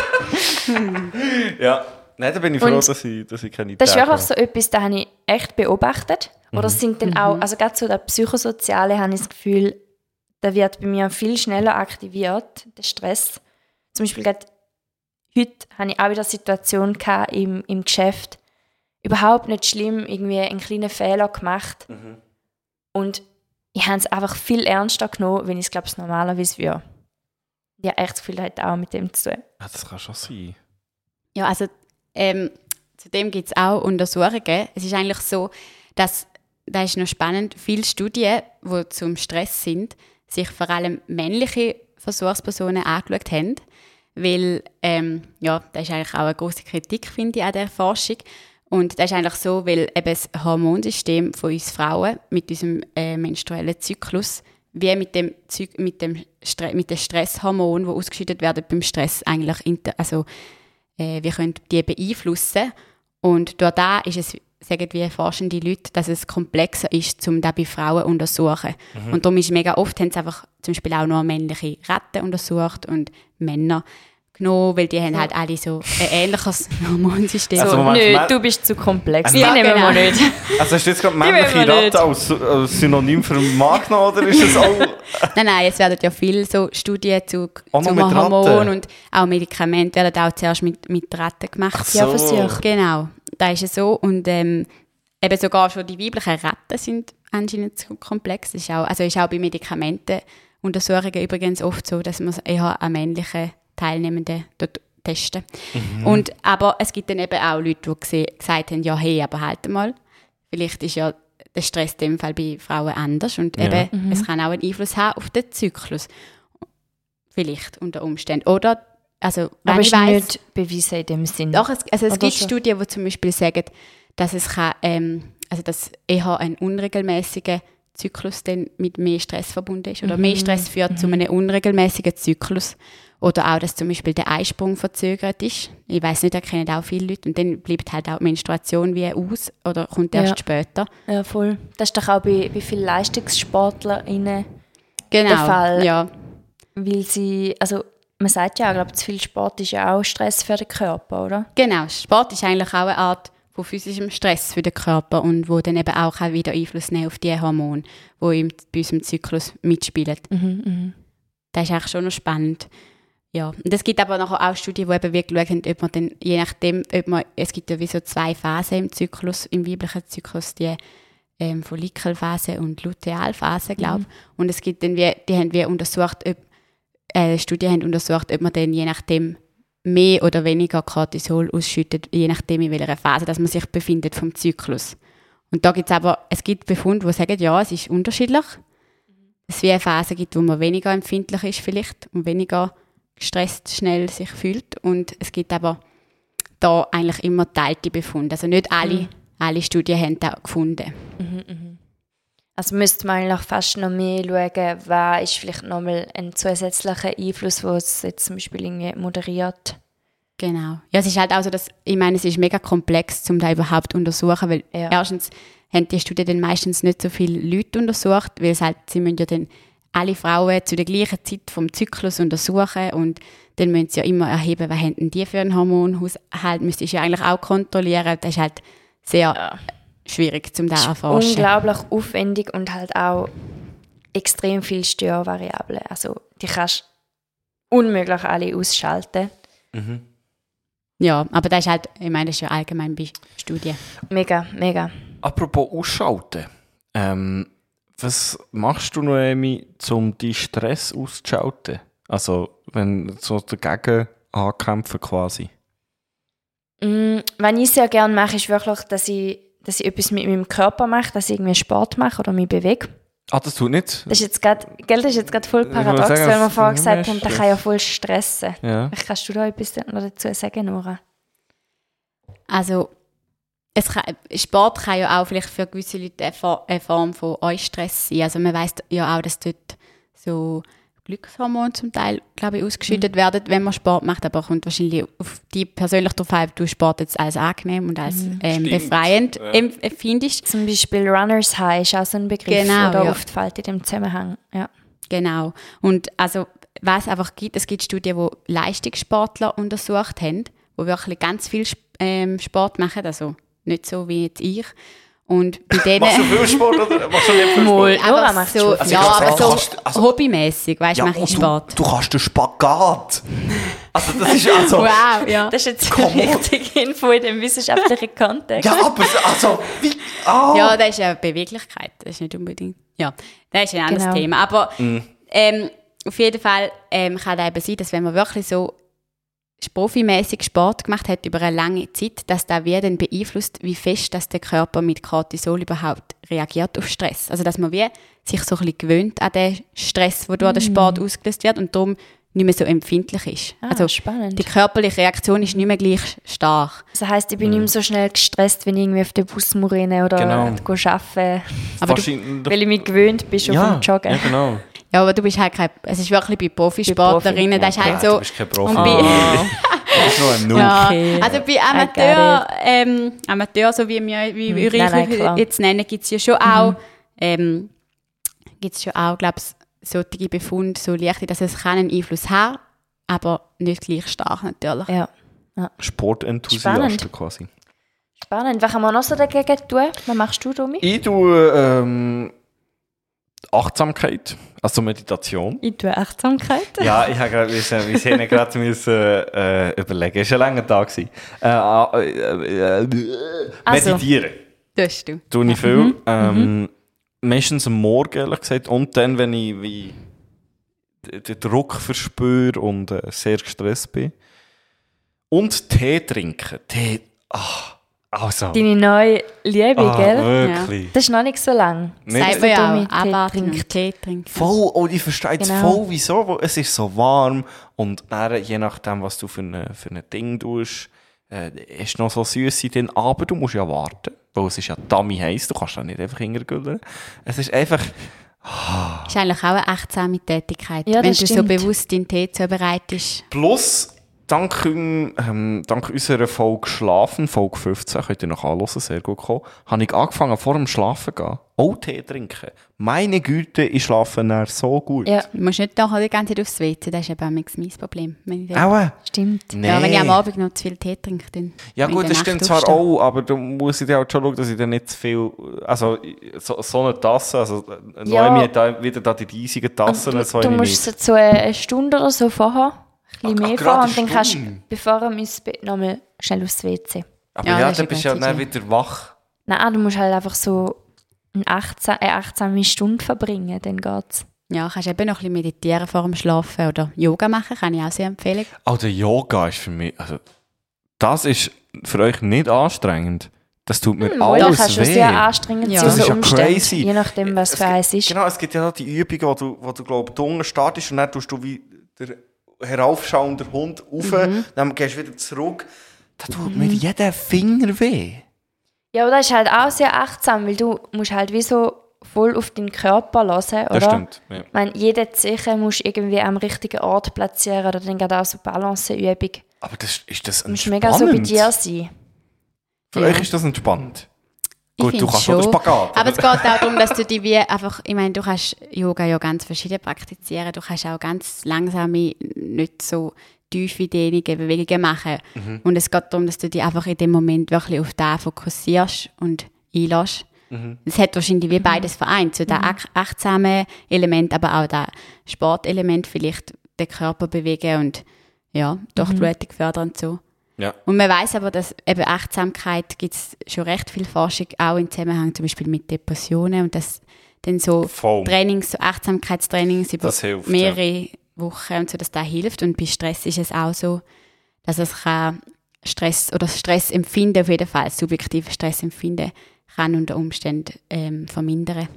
Ja. Nein, da bin ich froh, dass ich, dass ich keine Das Tage ist wirklich so etwas, das habe ich echt beobachtet. Mhm. Oder sind dann auch, also gerade so das Psychosoziale habe ich das Gefühl, da wird bei mir viel schneller aktiviert, der Stress. Zum Beispiel gerade heute hatte ich auch wieder eine Situation im, im Geschäft, überhaupt nicht schlimm, irgendwie einen kleinen Fehler gemacht. Mhm. Und ich habe es einfach viel ernster genommen, wenn ich es, glaube ich, normalerweise würde. Ja, echt das Gefühl, hat auch mit dem zu tun. Ja, das kann schon sein. Ja, also ähm, zudem gibt es auch Untersuchungen. Es ist eigentlich so, dass, das ist noch spannend, viele Studien, die zum Stress sind, sich vor allem männliche Versuchspersonen angeschaut haben. Weil, ähm, ja, das ist eigentlich auch eine grosse Kritik, finde ich, an der Forschung. Und das ist eigentlich so, weil eben das Hormonsystem von uns Frauen mit unserem äh, menstruellen Zyklus wie mit dem, Zy- mit dem Stre- mit den Stresshormonen, die ausgeschüttet werden beim Stress, eigentlich inter- also, äh, wir können die beeinflussen. Und durch das ist es, sagen wir forschende Leute, dass es komplexer ist, um das bei Frauen zu untersuchen. Mhm. Und darum ist mega oft, haben sie einfach zum Beispiel auch nur männliche Ratten untersucht und Männer genommen, weil die haben halt alle so ein ähnliches Hormonsystem. Also, so, nö, du bist zu komplex. Also, die nehmen genau. wir nicht. Also hast du jetzt gerade männliche Ratte als, als Synonym für Mann genommen, oder ist es auch... Nein, nein, es werden ja viele so Studien zu, auch zu Hormonen und auch Medikamente werden auch zuerst mit, mit Ratten gemacht. Ach so. Ja, Versuch. Genau, das ist ja so. Und ähm, eben sogar schon die weiblichen Ratten sind anscheinend zu komplex. Das ist auch, also ist auch bei Medikamentenuntersuchungen übrigens oft so, dass man eher an männlichen Teilnehmenden dort testen. Mhm. Und, aber es gibt dann eben auch Leute, die gese- gesagt haben, ja hey, aber halt mal, vielleicht ist ja der Stress in dem Fall bei Frauen anders und Ja. eben, Mhm. es kann auch einen Einfluss haben auf den Zyklus. Vielleicht unter Umständen. Oder, also, wenn Aber ich ist weiss, nicht bewiesen in dem Sinn. doch, es, also es Oder gibt schon? Studien, die zum Beispiel sagen, dass es kann, ähm, also dass eher ein unregelmäßiger Zyklus dann mit mehr Stress verbunden ist. Oder mehr Stress führt zu einem unregelmäßigen Zyklus. Oder auch, dass zum Beispiel der Eisprung verzögert ist. Ich weiss nicht, da kennen auch viele Leute. Und dann bleibt halt auch die Menstruation wie aus oder kommt erst Ja. später. Ja, voll. Das ist doch auch bei, bei vielen LeistungssportlerInnen Genau, der Fall. ja. Weil sie, also man sagt ja, ich glaube, zu viel Sport ist ja auch Stress für den Körper, oder? Genau, Sport ist eigentlich auch eine Art von physischem Stress für den Körper und wo dann eben auch kann wieder Einfluss nehmen auf die Hormone, die im, bei unserem Zyklus mitspielen. Das ist eigentlich schon noch spannend. Ja. Und es gibt aber nachher auch Studien, die eben wirklich schauen, ob man dann, je nachdem, ob man, es gibt ja wie so zwei Phasen im Zyklus, im weiblichen Zyklus, die ähm, Follikelphase und Lutealphase, glaube ich. Und es gibt dann wie, die haben wie untersucht, ob, äh, Studien haben untersucht, ob man dann je nachdem mehr oder weniger Cortisol ausschüttet, je nachdem in welcher Phase dass man sich befindet vom Zyklus. Und da gibt es aber, es gibt Befunde, die sagen, ja, es ist unterschiedlich. Es wie eine Phase gibt, wo man weniger empfindlich ist vielleicht und weniger gestresst schnell sich fühlt. Und es gibt aber da eigentlich immer geteilte Befunde. Also nicht alle, Mhm. alle Studien haben das gefunden. Also müsste man eigentlich fast noch mehr schauen, was ist vielleicht nochmal ein zusätzlicher Einfluss, der es jetzt zum Beispiel irgendwie moderiert. Genau. Ja, es ist halt auch so, dass, ich meine, es ist mega komplex, um da überhaupt zu untersuchen, weil Ja. erstens haben die Studien dann meistens nicht so viele Leute untersucht, weil es halt, sie müssen ja dann alle Frauen zu der gleichen Zeit vom Zyklus untersuchen und dann müssen sie ja immer erheben, was haben denn die für einen Hormonhaushalt, müsstest du ja eigentlich auch kontrollieren. Das ist halt sehr schwierig, um das zu erforschen. Unglaublich aufwendig und halt auch extrem viele Störvariablen. Also die kannst du unmöglich alle ausschalten. Ja, aber das ist halt, ich meine, das ist ja allgemein bei Studien. Mega, mega. Apropos ausschalten. Ähm, was machst du, Noemi, um deinen Stress auszuschalten? Also, wenn so dagegen ankämpfen quasi. Mm, was ich sehr gerne mache, ist wirklich, dass ich, dass ich etwas mit meinem Körper mache, dass ich irgendwie Sport mache oder mich bewege. Ah, das tut nicht? Das ist jetzt gerade, gell, das ist jetzt gerade voll Ich wollte paradox, sagen, weil wir das vorher ist gesagt mehr haben, das Stress. kann ja voll stressen. Ja. Vielleicht kannst du da etwas noch dazu sagen, Nora? Also, es kann, Sport kann ja auch vielleicht für gewisse Leute eine For- eine Form von Eustress sein. Also man weiss ja auch, dass dort so Glückshormone zum Teil, glaube ich, ausgeschüttet werden, wenn man Sport macht. Aber kommt wahrscheinlich auf die persönlich darauf an, ob du Sport jetzt als angenehm und als ähm, Stimmt. befreiend Ja. empf- empfindest. Zum Beispiel Runners High ist auch so ein Begriff, Genau, der ja. oft fällt in dem Zusammenhang. Ja. Genau. Und also, was es einfach gibt, es gibt Studien, wo Leistungssportler untersucht haben, die wirklich ganz viel Sp- ähm, Sport machen, also nicht so wie jetzt ich. Und bei denen... Machst du viel Sport oder machst du nicht viel Mal, Sport? Nora aber macht so, Sport. Also ja, ich kann aber sagen, so kannst- also- hobbymäßig, weißt du, mache ich und Sport. Du, du kannst den Spagat. Also das ist also... Wow, ja. Das ist jetzt Come eine on. wichtige Info in dem wissenschaftlichen Kontext. Ja, aber also... Wie, ah. Ja, das ist ja Beweglichkeit, das ist nicht unbedingt... Ja, das ist ein anderes Genau. Thema. Aber ähm, auf jeden Fall ähm, kann es eben sein, dass wenn man wirklich so profimäßig Sport gemacht hat über eine lange Zeit, dass das wie dann beeinflusst, wie fest dass der Körper mit Cortisol überhaupt reagiert auf Stress. Also dass man wie sich so ein bisschen gewöhnt an den Stress, der durch den Sport ausgelöst wird und darum nicht mehr so empfindlich ist. Ah, also spannend. die körperliche Reaktion ist nicht mehr gleich stark. Das heisst, ich bin nicht mehr so schnell gestresst, wenn ich irgendwie auf den Bus muss rennen oder Genau. arbeiten, Aber du, Wahrscheinlich- weil ich mich gewöhnt bin schon ja, vom Joggen. ja, genau. ja, aber du bist halt kein, es ist wirklich bei Profisportlerinnen, das ist halt Ja, so... du bist kein Profi. Und bei, Du bist nur ein Noob. Ja, Okay. also bei I Amateur, ähm, Amateur, so wie wir, wie wir Nein, nein, ich klar. jetzt nennen, gibt es ja schon auch, ähm, gibt's schon auch, glaube ich, solche Befunde, so leicht, dass es kann einen Einfluss haben, aber nicht gleich stark natürlich. Ja. Sportenthusiasten Spannend. quasi. Spannend. Was kann man noch so dagegen tun? Was machst du, Domi? Ich tue ähm, Achtsamkeit, also Meditation. Ich tue Achtsamkeit. Ja, ich habe gerade, wir sind, wir sind gerade müssen, äh, überlegen. Es war ein langer Tag. gewesen. Äh, äh, äh, Also. meditieren. Tust du. Tue ich viel. Ähm, meistens am Morgen, ehrlich gesagt. Und dann, wenn ich wie d- den Druck verspüre und äh, sehr gestresst bin. Und Tee trinken. Tee, ah, Also. Deine neue Liebe, Ah, gell? wirklich. Das ist noch nicht so lang. Nicht- Sagt man ja Tommy auch, abwarten trinkt. und Tee trinken. Voll, und ich verstehe jetzt Genau. voll, wieso, weil es ist so warm und dann, je nachdem, was du für ein für eine Ding tust, äh, ist noch so süß in den, aber du musst ja warten, weil es ist ja dummy heiß, du kannst da nicht einfach hingüllern. Es ist einfach, Das ist eigentlich auch eine achtsame Tätigkeit. Ja, Wenn das du so stimmt. bewusst deinen Tee zubereitest. plus, dank, ähm, dank unserer Folge Schlafen, Folge fünfzehn, könnt ihr noch anhören, sehr gut gekommen, habe ich angefangen, vor dem Schlafen zu gehen, auch Tee trinken. Meine Güte, ich schlafe dann so gut. Ja, Du musst nicht nachher die ganze Zeit aufs W C, das ist eben auch mein Problem. Wenn ich, dann, Aua. stimmt. Nee. ja, wenn ich am Abend noch zu viel Tee trinke, dann Ja wenn gut, ich das in der stimmt Nacht zwar aufstehe. auch, aber da muss ich dann halt schon schauen, dass ich dann nicht zu viel, also so, so eine Tasse, also Ja. Noemi hat da wieder da die riesigen Tassen, Du, so du eine musst nicht. so eine Stunde oder so vorher ein bisschen Ach, mehr gerade fahren eine und dann kannst du, Stunde? bevor du ins Bett, nochmal schnell aufs W C. Aber Ja, ja, das ist dann eine bist du ja gute dann Idee. wieder wach. Nein, du musst halt einfach so eine achtsame, eine achtsame Stunde verbringen, dann geht's. Ja, kannst eben noch ein bisschen meditieren vor dem Schlafen oder Yoga machen, kann ich auch sehr empfehlen. Auch der Yoga ist für mich, also das ist für euch nicht anstrengend. Das tut mir Ja, alles kann schon weh. sehr anstrengend Ja. sein, Das ist unter ja Umständen, crazy. je nachdem, was Es für gibt- eins ist. Genau, es gibt ja noch die Übungen, wo du, wo du glaub, du unten startest und dann tust du wie der heraufschauende Hund rauf, Mhm. dann gehst du wieder zurück. Da tut mir jeder Finger weh. Ja, aber das ist halt auch sehr achtsam, weil du musst halt wie so voll auf deinen Körper hören, oder? Das stimmt. Ja. Ich meine, jede Zeche musst du irgendwie am richtigen Ort platzieren oder dann gerade auch so Balanceübung. Aber das, ist das Du musst entspannend? mega so bei dir sein. Für Ja. euch ist das entspannt. Ich Gut, du find's kannst schon den schon. Spagat. Aber es geht auch darum, dass du die wie einfach, ich meine, du kannst Yoga ja ganz verschieden praktizieren. Du kannst auch ganz langsame, nicht so tiefe dehnige Bewegungen machen. Mhm. Und es geht darum, dass du dich einfach in dem Moment wirklich auf das fokussierst und einlässt. Mhm. Es hat wahrscheinlich wie beides vereint. So das ach- achtsame Element, aber auch das Sportelement, vielleicht den Körper bewegen und ja, Durchblutung fördern und so. Ja. Und man weiß aber, dass eben Achtsamkeit gibt es schon recht viel Forschung, auch im Zusammenhang zum Beispiel mit Depressionen und dass dann so Voll. Trainings, so Achtsamkeitstrainings über Das hilft, mehrere Wochen und so, dass das hilft. Und bei Stress ist es auch so, dass es kann Stress oder Stressempfinden auf jeden Fall, subjektives Stressempfinden kann unter Umständen ähm, vermindern.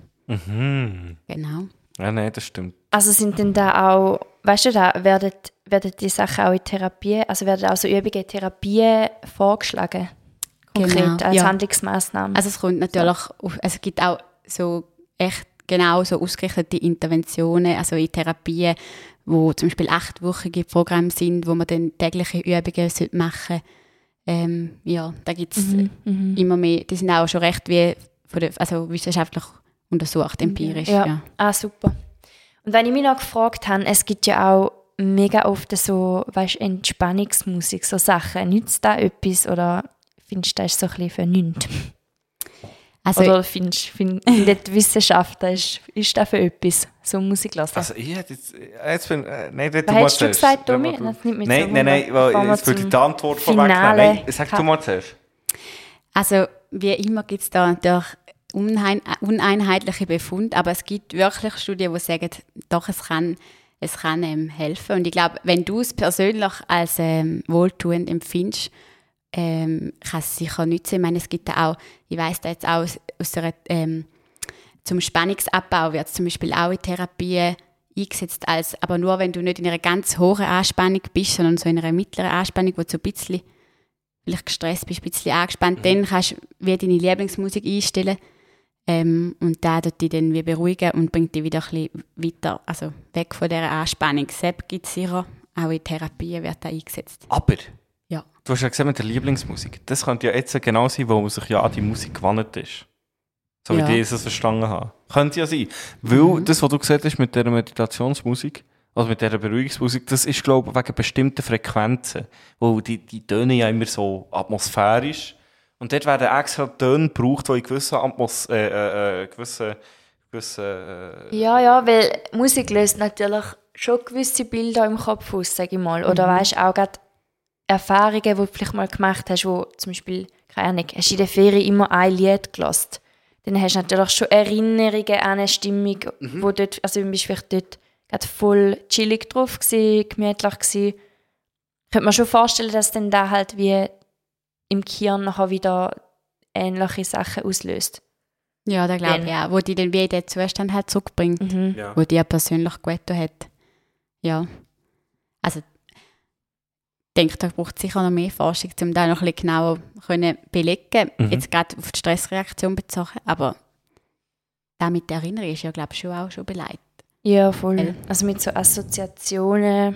Mhm. Genau. Ja, nein, das stimmt. Also sind denn da auch, weißt du, da werden, werden die Sachen auch in Therapie, also werden auch so Übungen in Therapie vorgeschlagen? Konkret Genau, als ja. Handlungsmaßnahme? Also es kommt natürlich auf, also es gibt auch so echt genau so ausgerichtete Interventionen, also in Therapien, wo zum Beispiel achtwöchige Programme sind, wo man dann tägliche Übungen sollte machen sollte. Ähm, ja, da gibt es Mhm, immer mehr, die sind auch schon recht wie von der, also wissenschaftlich untersucht, empirisch. Ja. Ja. Ah, super. Und wenn ich mich noch gefragt habe, es gibt ja auch mega oft so, weißt, Entspannungsmusik, so Sachen. Nützt da etwas oder findest du, das ist so ein bisschen für nichts? Also Oder findest du, find, findet die Wissenschaft, das ist, ist das für etwas, so Musik hören? Also ich hätte jetzt, jetzt bin, äh, nein, du Was mal hast du zuerst. gesagt, Ja, Domi? mach du. Das nimmt mich Nein, so nein, nein, Wunder. weil Bevor wir jetzt würde ich zum die Antwort vorwegnehmen. Finale Nein, sag du kommen. mal zuerst. Also wie immer gibt es da natürlich unein, uneinheitliche Befunde, aber es gibt wirklich Studien, die sagen, doch, es kann, es kann ähm, helfen. Und ich glaube, wenn du es persönlich als ähm, wohltuend empfindest, ähm, kann es sicher nützen. Ich meine, es gibt da auch, ich weiss da jetzt auch aus, aus der, ähm, zum Spannungsabbau wird es zum Beispiel auch in Therapien eingesetzt, als, aber nur, wenn du nicht in einer ganz hohen Anspannung bist, sondern so in einer mittleren Anspannung, wo du so ein bisschen vielleicht gestresst bist, ein bisschen angespannt, mhm. dann kannst du wie deine Lieblingsmusik einstellen ähm, und da tut dich dann wie beruhigen und bringt dich wieder ein bisschen weiter, also weg von dieser Anspannung. Selbst gibt es sicher, auch in Therapien wird das eingesetzt. Aber, Ja. du hast ja gesagt mit der Lieblingsmusik, das könnte ja jetzt genau sein, wo man sich ja an die Musik gewandt ist. So wie Ja. die es verstanden haben. Könnte ja sein. Weil Mhm. das, was du gesagt hast mit dieser Meditationsmusik, also mit dieser Beruhigungsmusik, das ist, glaube ich, wegen bestimmten Frequenzen. Weil die, die tönen ja immer so atmosphärisch. Und dort werden extra Töne gebraucht, die in gewissen Atmos äh, äh, äh, gewissen, gewissen äh, Ja, ja, weil Musik löst natürlich schon gewisse Bilder im Kopf aus, sage ich mal. Oder weißt auch gerade Erfahrungen, die du vielleicht mal gemacht hast, wo zum Beispiel, keine Ahnung, hast du in der Ferien immer ein Lied gehört. Dann hast du natürlich schon Erinnerungen an eine Stimmung, Mhm. wo dort, also du bist vielleicht dort gerade voll chillig drauf gewesen, gemütlich gewesen. Ich könnte mir schon vorstellen, dass dann da halt wie im Gehirn nachher wieder ähnliche Sachen auslöst. Ja, da glaube Dann. ich auch. Wo die dann wie in den Zustand halt zurückbringt, Mhm. Ja. wo die ja persönlich gut hat. Ja. Also, ich denke, da braucht es sicher noch mehr Forschung, um da noch ein bisschen genauer können belegen. Mhm. Jetzt gerade auf die Stressreaktion bezogen. Aber das mit der Erinnerung ist ja, glaube ich, schon auch schon beleidigt. Ja, voll. Gell? Also mit so Assoziationen,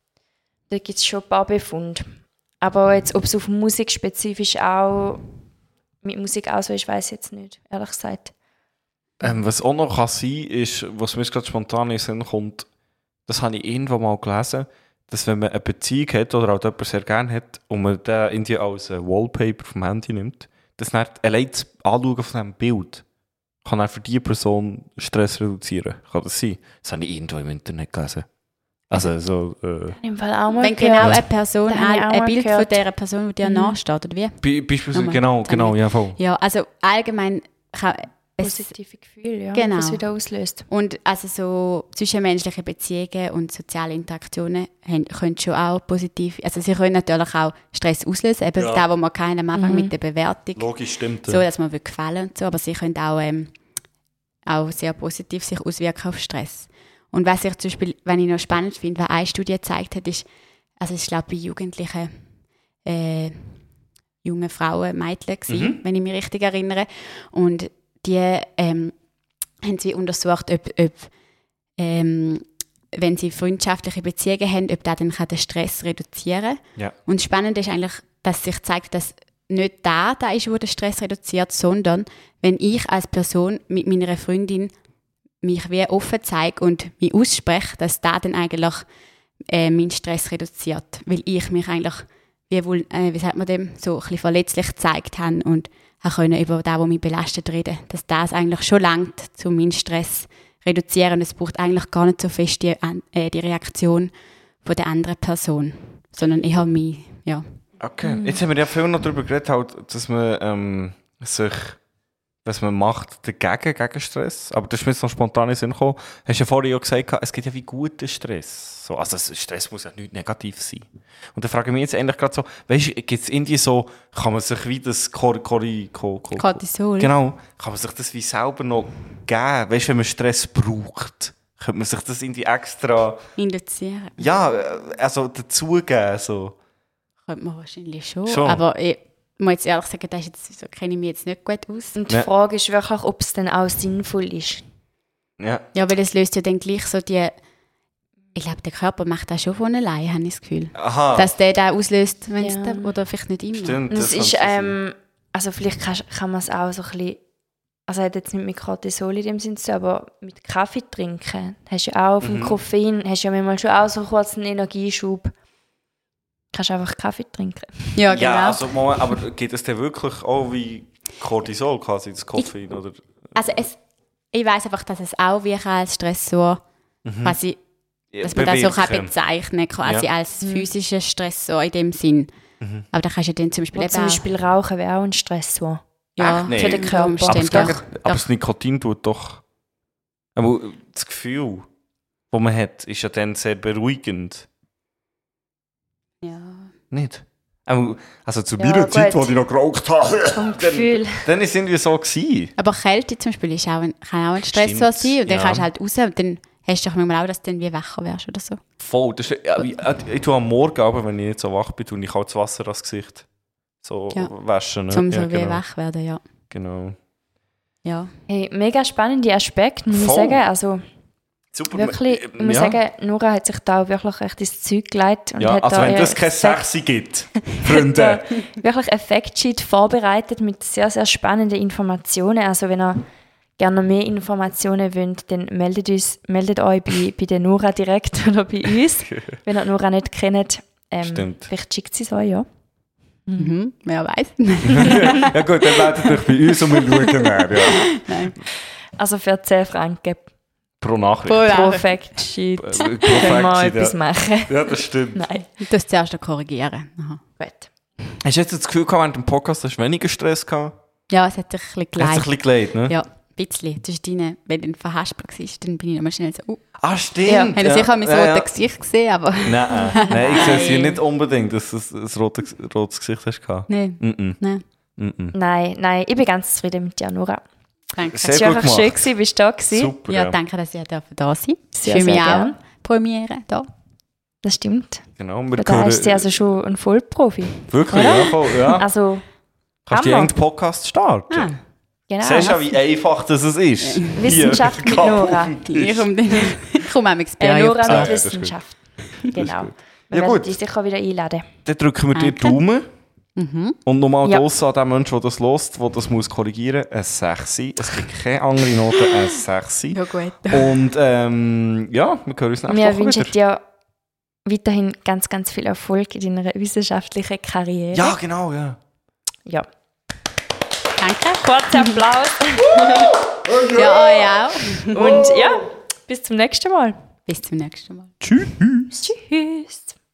da gibt es schon ein paar Befunde. Aber jetzt, ob es auf Musik spezifisch auch, mit Musik auch so ist, weiß ich jetzt nicht, ehrlich gesagt. Ähm, was auch noch kann sein ist, was mir jetzt gerade spontan in den Sinn kommt, das habe ich irgendwann mal gelesen, dass wenn man eine Beziehung hat oder auch jemanden sehr gerne hat und man den irgendwie als ein Wallpaper vom Handy nimmt, dass dann allein das Anschauen von diesem Bild kann auch für diese Person Stress reduzieren. Kann das sein? Das habe ich irgendwo im Internet gelesen. Also so... Äh, Im Fall auch mal Wenn genau gehört. eine Person, Das habe ich auch ein mal Bild gehört. von dieser Person, die dir Mhm. nachsteht, oder wie? Be beispielsweise, Nochmal, genau, das habe genau, ich- ja voll. Ja, also allgemein kann es, Positive Gefühle, ja, Genau. das wieder auslöst. und also so zwischenmenschliche Beziehungen und soziale Interaktionen haben, können schon auch positiv, also sie können natürlich auch Stress auslösen, eben Ja. da, wo man keinen am Anfang Mhm. mit der Bewertung, Logisch, stimmt. so, dass man will gefallen und so, aber sie können auch, ähm, auch sehr positiv sich auswirken auf Stress. Und was ich zum Beispiel, wenn ich noch spannend finde, was eine Studie gezeigt hat, ist, also ich glaube bei Jugendlichen, äh, jungen Frauen, Mädchen gewesen, Mhm. wenn ich mich richtig erinnere. Und die ähm, haben sie untersucht, ob, ob ähm, wenn sie freundschaftliche Beziehungen haben, ob das dann kann den Stress reduzieren kann. Ja. Und spannend ist eigentlich, dass sich zeigt, dass nicht da da ist, wo der Stress reduziert, sondern wenn ich als Person mit meiner Freundin mich wie offen zeige und mich ausspreche, dass da dann eigentlich äh, meinen Stress reduziert, weil ich mich eigentlich wie, wohl, äh, wie sagt man dem, so ein bisschen verletzlich gezeigt habe und habe können über das, was mich belastet, reden, dass das eigentlich schon langt, um meinen Stress reduzieren. Es braucht eigentlich gar nicht so fest die, äh, die Reaktion von der anderen Person, sondern ich habe mich, ja. Okay, jetzt haben wir ja viel noch darüber geredet, halt, dass man ähm, sich, was man macht dagegen, gegen Stress. Aber das ist mir jetzt noch spontan in den Sinn gekommen. Hast ja vorhin auch gesagt, es gibt ja wie guten Stress. So, also Stress muss ja nicht negativ sein. Und da frage ich mich jetzt eigentlich gerade so, weißt du, gibt es irgendwie so, kann man sich wie das Cor Cor Cor Cor Cortisol. Genau, kann man sich das wie selber noch geben? Weißt du, wenn man Stress braucht, könnte man sich das irgendwie extra, Induzieren. ja, also dazugeben, so. Könnte man wahrscheinlich schon. Schon. Aber ich muss jetzt ehrlich sagen, das ist jetzt, so kenne ich mich jetzt nicht gut aus. Und die Ja. Frage ist wirklich, ob es dann auch sinnvoll ist. Ja. Ja, weil es löst ja dann gleich so die... Ich glaube, der Körper macht das schon von allein, habe ich das Gefühl. Aha. Dass der da auslöst, wenn es Ja. da, oder vielleicht nicht immer. Stimmt. Und es das ist, kann so sein. ähm, also vielleicht kann, kann man es auch so ein bisschen, also hat jetzt nicht mit Cortisol in dem Sinn zu tun, aber mit Kaffee trinken, hast du ja auch vom Mhm. Koffein, hast du ja manchmal schon auch so kurz einen Energieschub. Kannst einfach Kaffee trinken. Ja, genau. Ja, also, Moment, aber geht es denn wirklich auch wie Cortisol, quasi das Koffein? Oder? Also es, ich weiss einfach, dass es auch wie als Stressor, quasi, dass man das so kann bewirken. bezeichnen kann, quasi Ja. als physischer Stressor in dem Sinn. Aber da kannst du dann zum Beispiel Oder eben zum auch- Beispiel Rauchen wäre auch ein Stressor. ja, Echt? Nee. Für den Körper. Aber, das, Umständlich. Gegen- aber Ja. das Nikotin tut doch... Aber das Gefühl, das man hat, ist ja dann sehr beruhigend. Ja. Nicht? Aber, also zu Ja, meiner Zeit, gut. wo ich noch geraucht habe, Vom Gefühl. dann war es irgendwie so gewesen. Aber Kälte zum Beispiel ist auch ein, kann auch ein Stressor Stimmt, sein und dann ja. kannst du halt raus und dann hast du doch manchmal auch, dass du dann wie wacher wärst oder so. Voll. Das ist, ja, ich, ich tue am Morgen, aber wenn ich nicht so wach bin, tue ich halt das Wasser ans Gesicht so Ja. waschen. Ne? Um so ja, wie genau. wach werden, ja. Genau. Ja. Hey, mega spannende Aspekte, muss ich Voll. sagen. Also Super. wirklich, ich muss ja. sagen, Nora hat sich da auch wirklich echt ins Zeug gelegt. Und Ja, hat also da wenn ihr das kein Effekt- Sexy gibt, Freunde. wirklich ein Factsheet vorbereitet mit sehr, sehr spannenden Informationen. Also wenn ihr gerne noch mehr Informationen wollt, dann meldet, uns, meldet euch bei, bei der Nora direkt oder bei uns. Wenn ihr die Nora nicht kennt, ähm, Stimmt. vielleicht schickt sie es euch, ja. Mhm. Wer weiß. Ja gut, dann meldet euch bei uns und wir schauen her, ja. Nein. Also für zehn Franken Pro Nachricht. Pro- pro Ja. Factsheet Äh, können wir Perfekt, etwas ja. machen. Ja, das stimmt. Nein, Du musst zuerst noch korrigieren. Aha. gut. Hast du jetzt das Gefühl gehabt, während dem Podcast hast du weniger Stress gehabt? Ja, es hat sich ein bisschen Hat sich ein geleitet. bisschen gelegt, ne? Ja, ein bisschen. Zwischen deinen, wenn du verhaspelt warst, dann bin ich nochmal schnell so, uh. Ah, stimmt. Ja. Haben ja. sicher mein ja, rotes ja. Gesicht gesehen, aber Nein, nein, ich sehe es hier nicht unbedingt, dass du ein rotes, rotes Gesicht hast gehabt. nein, Mm -mm. nein. Mm-mm. Nein, nein, ich bin ganz zufrieden mit dir, Nora. Danke. Sehr Es war gut einfach gemacht. schön, gewesen, bist du da gewesen. Super, Ja, ja. danke, dass ihr da da seid. Sehr, Für mich sehr auch gern. Premiere da. Das stimmt. Genau, wir Da hören- ist sie also schon ein Vollprofi. Wirklich, oder? ja, voll, ja. Also, Kannst du Hammer. einen Podcast starten? Ah, genau. Siehst du auch, wie einfach das es ist? Wissenschaft Hier, mit Nora. ich komme ich komme auch mit Äh, Nora Ah, ja, mit das ist Wissenschaft. Genau. gut. Wir Ja, werden gut. dich sicher wieder einladen. Dann drücken wir dir Danke. Daumen. Mhm. Und nochmal Ja. draussen an den Menschen, der das hört, der das muss korrigieren muss, ein sechs. Es gibt keine andere Note, ein sechs. Ja, gut. Und ähm, ja, wir hören uns nächste Wir Woche wünschen wieder. dir weiterhin ganz, ganz viel Erfolg in deiner wissenschaftlichen Karriere. Ja, genau, ja. Ja. Danke. Kurzer Applaus. Ja, euch auch. Und ja, bis zum nächsten Mal. Bis zum nächsten Mal. Tschüss. Tschüss.